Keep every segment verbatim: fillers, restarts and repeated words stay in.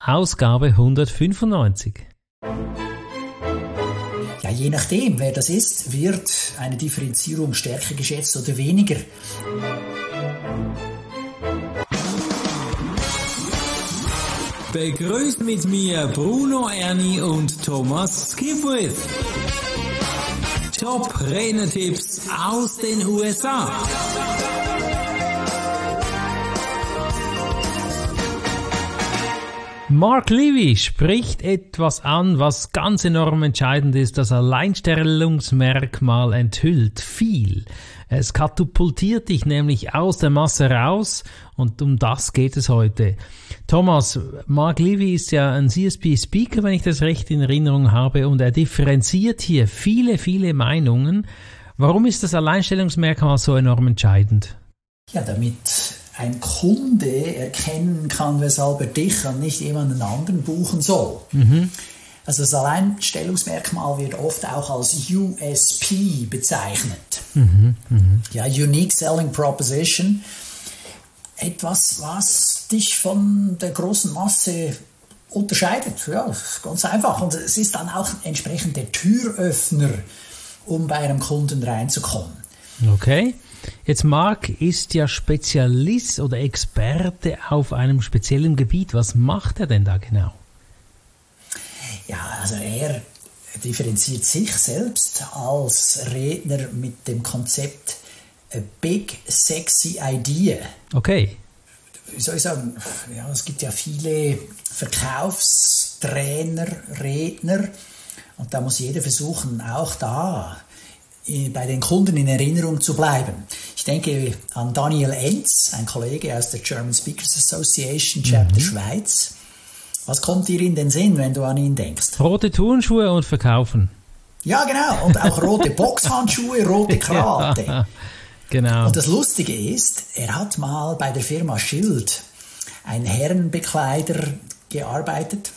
Ausgabe hundertfünfundneunzig. Ja, je nachdem, wer das ist, wird eine Differenzierung stärker geschätzt oder weniger. Begrüßt mit mir Bruno Erni und Thomas Skipwith. Top-Renner-Tipps aus den U S A. Mark Levy spricht etwas an, was ganz enorm entscheidend ist. Das Alleinstellungsmerkmal enthüllt viel. Es katapultiert dich nämlich aus der Masse raus und um das geht es heute. Thomas, Mark Levy ist ja ein C S P-Speaker, wenn ich das recht in Erinnerung habe, und er differenziert hier viele, viele Meinungen. Warum ist das Alleinstellungsmerkmal so enorm entscheidend? Ja, damit ein Kunde erkennen kann, weshalb er dich und nicht jemanden anderen buchen soll. Mhm. Also das Alleinstellungsmerkmal wird oft auch als U S P bezeichnet. Mhm. Mhm. Ja, Unique Selling Proposition. Etwas, was dich von der großen Masse unterscheidet. Ja, ganz einfach. Und es ist dann auch entsprechend der Türöffner, um bei einem Kunden reinzukommen. Okay. Jetzt Mark ist ja Spezialist oder Experte auf einem speziellen Gebiet. Was macht er denn da genau? Ja, also er differenziert sich selbst als Redner mit dem Konzept A Big Sexy Idea. Okay. Wie soll ich sagen? Ja, es gibt ja viele Verkaufstrainer, Redner, und da muss jeder versuchen, auch da bei den Kunden in Erinnerung zu bleiben. Ich denke an Daniel Enz, ein Kollege aus der German Speakers Association, Chapter mhm. Schweiz. Was kommt dir in den Sinn, wenn du an ihn denkst? Rote Turnschuhe und verkaufen. Ja, genau. Und auch rote Boxhandschuhe, rote Krawatte. Ja, genau. Und das Lustige ist, er hat mal bei der Firma Schild, ein Herrenbekleider, gearbeitet.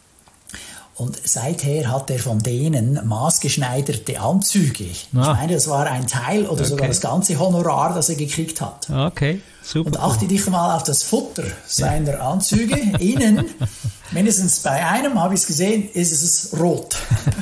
Und seither hat er von denen maßgeschneiderte Anzüge. Ich ah. meine, das war ein Teil oder okay. sogar das ganze Honorar, das er gekriegt hat. Okay, super. Und achte dich mal auf das Futter seiner ja. Anzüge. Innen, mindestens bei einem habe ich es gesehen, ist es rot.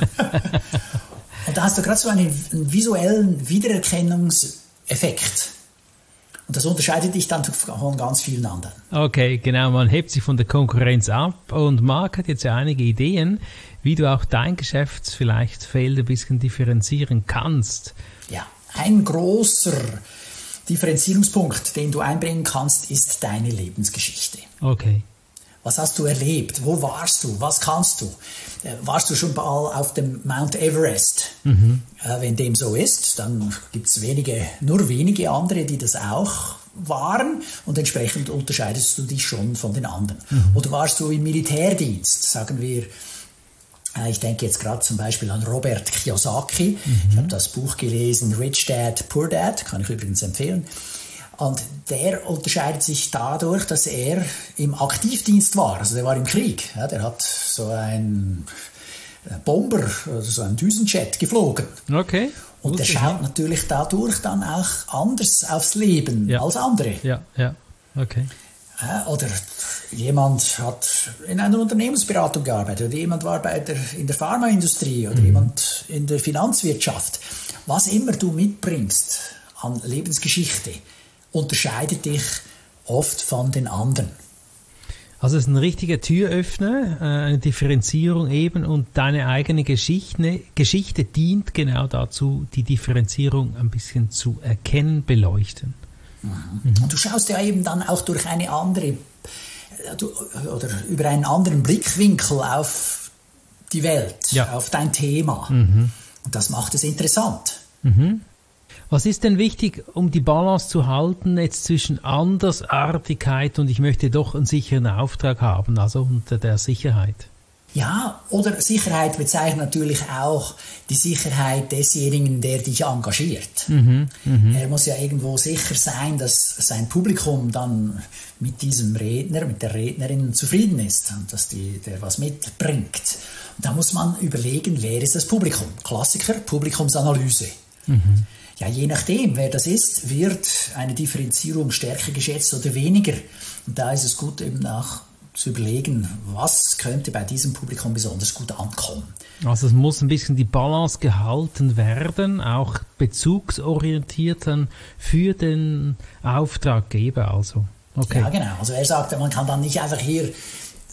Und da hast du gerade so einen, einen visuellen Wiedererkennungseffekt. Und das unterscheidet dich dann von ganz vielen anderen. Okay, genau. Man hebt sich von der Konkurrenz ab. Und Mark hat jetzt ja einige Ideen, wie du auch dein Geschäft vielleicht Feld ein bisschen differenzieren kannst. Ja, ein großer Differenzierungspunkt, den du einbringen kannst, ist deine Lebensgeschichte. Okay. Was hast du erlebt? Wo warst du? Was kannst du? Warst du schon mal auf dem Mount Everest? Mhm. Äh, wenn dem so ist, dann gibt es wenige, nur wenige andere, die das auch waren, und entsprechend unterscheidest du dich schon von den anderen. Mhm. Oder warst du im Militärdienst? Sagen wir, äh, ich denke jetzt gerade zum Beispiel an Robert Kiyosaki. Mhm. Ich habe das Buch gelesen, Rich Dad, Poor Dad, kann ich übrigens empfehlen. Und der unterscheidet sich dadurch, dass er im Aktivdienst war. Also der war im Krieg. Ja, der hat so einen Bomber, also so einen Düsenjet geflogen. Okay. Und der schaut natürlich dadurch dann auch anders aufs Leben ja. als andere. Ja, ja, okay. Ja, oder jemand hat in einer Unternehmensberatung gearbeitet, oder jemand war bei der, in der Pharmaindustrie, oder mhm. jemand in der Finanzwirtschaft. Was immer du mitbringst an Lebensgeschichte, unterscheidet dich oft von den anderen. Also es ist ein richtiger Türöffner, eine Differenzierung eben, und deine eigene Geschichte, Geschichte dient genau dazu, die Differenzierung ein bisschen zu erkennen, beleuchten. Mhm. Mhm. Und du schaust ja eben dann auch durch eine andere oder über einen anderen Blickwinkel auf die Welt, ja. auf dein Thema. Mhm. Und das macht es interessant. Mhm. Was ist denn wichtig, um die Balance zu halten jetzt zwischen Andersartigkeit und ich möchte doch einen sicheren Auftrag haben, also unter der Sicherheit? Ja, oder Sicherheit bezeichnet natürlich auch die Sicherheit desjenigen, der dich engagiert. Mhm, mh. Er muss ja irgendwo sicher sein, dass sein Publikum dann mit diesem Redner, mit der Rednerin zufrieden ist und dass die, der was mitbringt. Und da muss man überlegen, wer ist das Publikum? Klassiker, Publikumsanalyse. Mhm. Ja, je nachdem, wer das ist, wird eine Differenzierung stärker geschätzt oder weniger. Und da ist es gut, eben auch zu überlegen, was könnte bei diesem Publikum besonders gut ankommen. Also es muss ein bisschen die Balance gehalten werden, auch bezugsorientiert dann für den Auftraggeber. Also. Okay. Ja, genau. Also er sagte, man kann dann nicht einfach hier äh,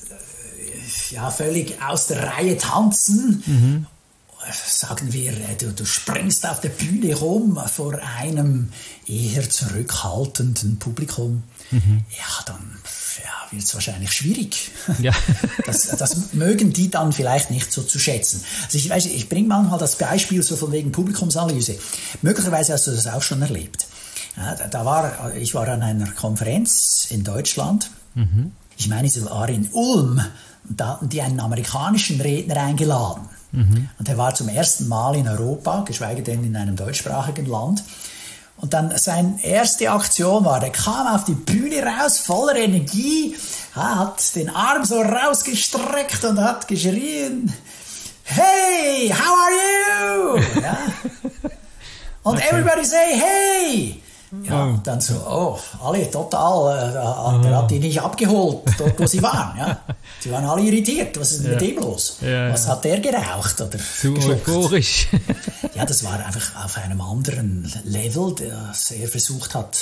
ja, völlig aus der Reihe tanzen. Mhm. Sagen wir, du, du springst auf der Bühne rum vor einem eher zurückhaltenden Publikum. Mhm. Ja, dann ja, wird es wahrscheinlich schwierig. Ja. Das, das mögen die dann vielleicht nicht so zu schätzen. Also ich weiß, ich bringe manchmal das Beispiel so von wegen Publikumsanalyse. Möglicherweise hast du das auch schon erlebt. Ja, da war, ich war an einer Konferenz in Deutschland. Mhm. Ich meine, sie war in Ulm. Und da hatten die einen amerikanischen Redner eingeladen. Mhm. Und er war zum ersten Mal in Europa, geschweige denn in einem deutschsprachigen Land. Und dann seine erste Aktion war, er kam auf die Bühne raus, voller Energie, hat den Arm so rausgestreckt und hat geschrien, hey, how are you? Ja. Und okay. Everybody say, hey! Ja, und dann so, oh, alle total, äh, der hat die nicht abgeholt, dort wo sie waren. Ja. Sie waren alle irritiert, was ist denn ja. mit dem los? Ja, was ja. hat der geraucht oder zu euphorisch? Ja, das war einfach auf einem anderen Level, das er versucht hat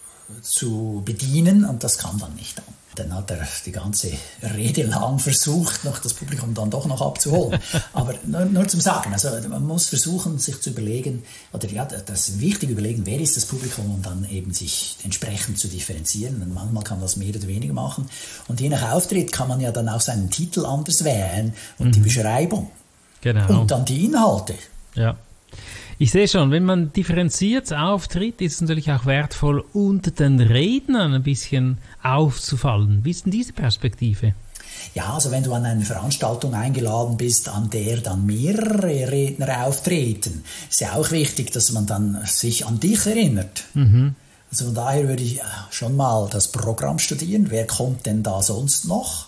zu bedienen und das kam dann nicht an. Dann hat er die ganze Rede lang versucht, noch das Publikum dann doch noch abzuholen. Aber nur, nur zum Sagen, also man muss versuchen, sich zu überlegen, oder ja, das ist wichtig überlegen, wer ist das Publikum und dann eben sich entsprechend zu differenzieren. Und manchmal kann man das mehr oder weniger machen. Und je nach Auftritt kann man ja dann auch seinen Titel anders wählen und mhm. die Beschreibung. Genau. Und dann die Inhalte. Ja. Ich sehe schon, wenn man differenziert auftritt, ist es natürlich auch wertvoll, unter den Rednern ein bisschen aufzufallen. Wie ist denn diese Perspektive? Ja, also wenn du an eine Veranstaltung eingeladen bist, an der dann mehrere Redner auftreten, ist ja auch wichtig, dass man dann sich an dich erinnert. Mhm. Also von daher würde ich schon mal das Programm studieren. Wer kommt denn da sonst noch?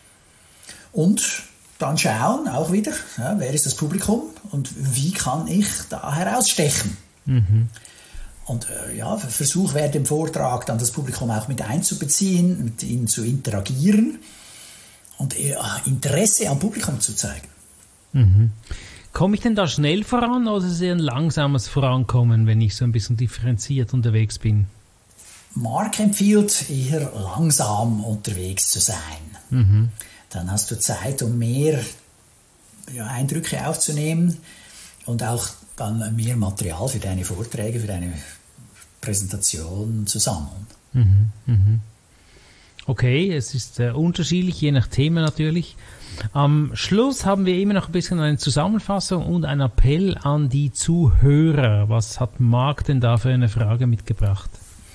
Und dann schauen, auch wieder, ja, wer ist das Publikum und wie kann ich da herausstechen. Mhm. Und äh, ja, versuch während dem Vortrag dann das Publikum auch mit einzubeziehen, mit ihnen zu interagieren und äh, Interesse am Publikum zu zeigen. Mhm. Komme ich denn da schnell voran oder ist es eher ein langsames Vorankommen, wenn ich so ein bisschen differenziert unterwegs bin? Mark empfiehlt, eher langsam unterwegs zu sein. Mhm. Dann hast du Zeit, um mehr ja, Eindrücke aufzunehmen und auch dann mehr Material für deine Vorträge, für deine Präsentation zu sammeln. Mhm, mhm. Okay, es ist äh, unterschiedlich, je nach Thema natürlich. Am Schluss haben wir immer noch ein bisschen eine Zusammenfassung und einen Appell an die Zuhörer. Was hat Marc denn da für eine Frage mitgebracht?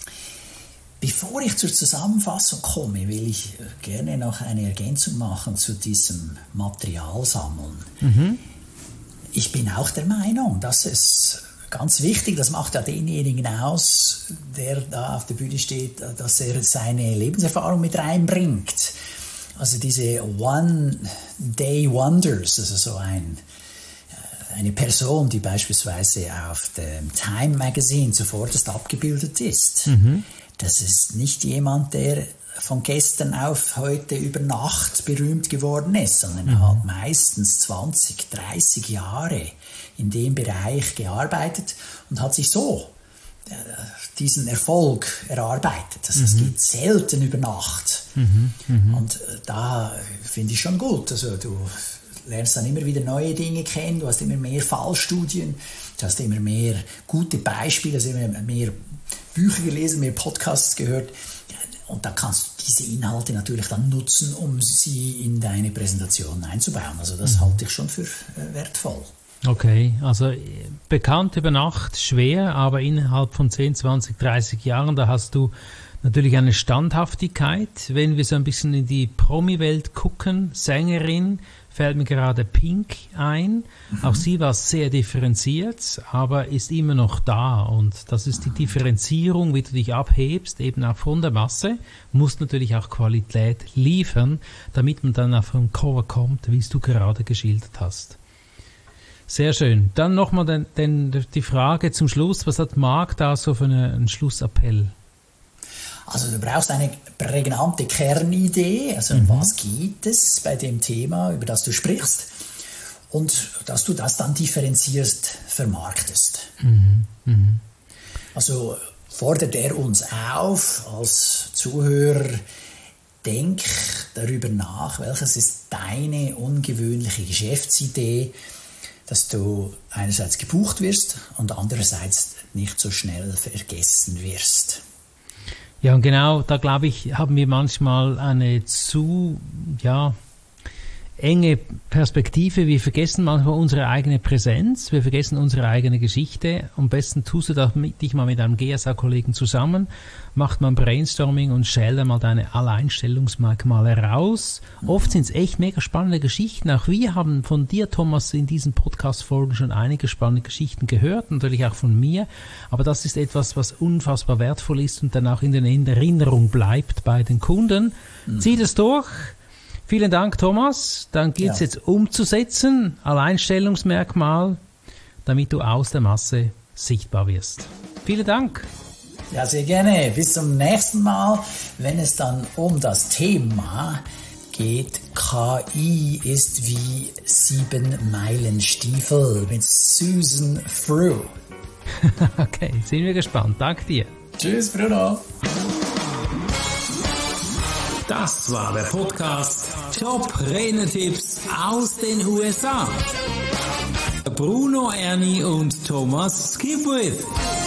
Bevor ich zur Zusammenfassung komme, will ich gerne noch eine Ergänzung machen zu diesem Materialsammeln. Mhm. Ich bin auch der Meinung, dass es ganz wichtig, das macht ja denjenigen aus, der da auf der Bühne steht, dass er seine Lebenserfahrung mit reinbringt. Also diese One-Day-Wonders, also so ein, eine Person, die beispielsweise auf dem Time Magazine zuvorderst abgebildet ist. Mhm. Das ist nicht jemand, der von gestern auf heute über Nacht berühmt geworden ist, sondern mhm. er hat meistens zwanzig, dreißig Jahre in dem Bereich gearbeitet und hat sich so äh, diesen Erfolg erarbeitet. Also es mhm. geht selten über Nacht. Mhm. Mhm. Und äh, da finde ich schon gut. Also du lernst dann immer wieder neue Dinge kennen, du hast immer mehr Fallstudien, du hast immer mehr gute Beispiele, also immer mehr Bücher gelesen, mehr Podcasts gehört und da kannst du diese Inhalte natürlich dann nutzen, um sie in deine Präsentation einzubauen. Also das mhm. halte ich schon für äh, wertvoll. Okay, also bekannt über Nacht schwer, aber innerhalb von zehn, zwanzig, dreißig Jahren, da hast du natürlich eine Standhaftigkeit. Wenn wir so ein bisschen in die Promi-Welt gucken, Sängerin, fällt mir gerade Pink ein. Mhm. Auch sie war sehr differenziert, aber ist immer noch da. Und das ist die Differenzierung, wie du dich abhebst, eben auch von der Masse. Musst natürlich auch Qualität liefern, damit man dann auf ein Cover kommt, wie es du gerade geschildert hast. Sehr schön. Dann nochmal den, den, die Frage zum Schluss. Was hat Marc da so für eine, einen Schlussappell? Also du brauchst eine prägnante Kernidee, also um mhm. was geht es bei dem Thema, über das du sprichst, und dass du das dann differenzierst vermarktest. Mhm. Mhm. Also fordert er uns auf als Zuhörer, denk darüber nach, welches ist deine ungewöhnliche Geschäftsidee, dass du einerseits gebucht wirst und andererseits nicht so schnell vergessen wirst. Ja, und genau, da glaube ich, haben wir manchmal eine zu, ja, enge Perspektive. Wir vergessen manchmal unsere eigene Präsenz, wir vergessen unsere eigene Geschichte. Am besten tust du da mit, dich mal mit einem G S A-Kollegen zusammen, macht mal ein Brainstorming und schält mal deine Alleinstellungsmerkmale raus. Mhm. Oft sind es echt mega spannende Geschichten. Auch wir haben von dir, Thomas, in diesen Podcast-Folgen schon einige spannende Geschichten gehört, natürlich auch von mir. Aber das ist etwas, was unfassbar wertvoll ist und dann auch in der Erinnerung bleibt bei den Kunden. Mhm. Zieh das durch. Vielen Dank, Thomas. Dann gilt es ja. jetzt umzusetzen, Alleinstellungsmerkmal, damit du aus der Masse sichtbar wirst. Vielen Dank. Ja, sehr gerne. Bis zum nächsten Mal, wenn es dann um das Thema geht. K I ist wie sieben Meilenstiefel mit Susan Frew. Okay, sind wir gespannt. Danke dir. Tschüss, Bruno. Das war der Podcast Top-Renner-Tipps aus den U S A. Bruno Erni und Thomas Skipwith.